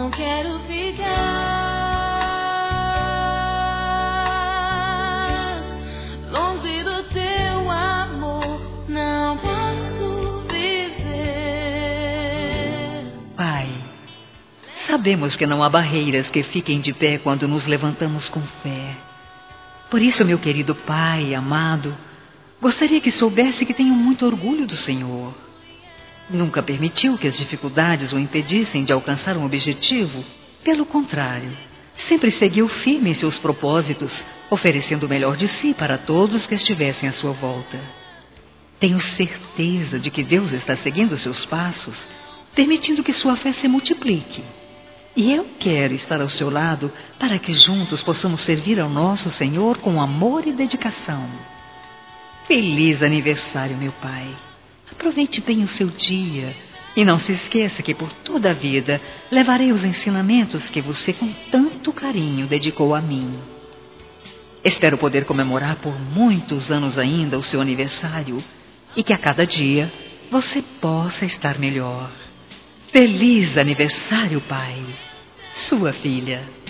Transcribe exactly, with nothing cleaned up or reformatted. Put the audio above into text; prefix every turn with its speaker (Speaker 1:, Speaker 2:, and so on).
Speaker 1: não quero ficar longe do teu amor, não posso viver.
Speaker 2: Pai, sabemos que não há barreiras que fiquem de pé quando nos levantamos com fé. Por isso, meu querido Pai amado, gostaria que soubesse que tenho muito orgulho do Senhor. Nunca permitiu que as dificuldades o impedissem de alcançar um objetivo. Pelo contrário, sempre seguiu firme em seus propósitos, oferecendo o melhor de si para todos que estivessem à sua volta. Tenho certeza de que Deus está seguindo seus passos, permitindo que sua fé se multiplique. E eu quero estar ao seu lado para que juntos possamos servir ao nosso Senhor com amor e dedicação. Feliz aniversário, meu Pai. Aproveite bem o seu dia e não se esqueça que por toda a vida levarei os ensinamentos que você com tanto carinho dedicou a mim. Espero poder comemorar por muitos anos ainda o seu aniversário e que a cada dia você possa estar melhor. Feliz aniversário, Pai. Sua filha.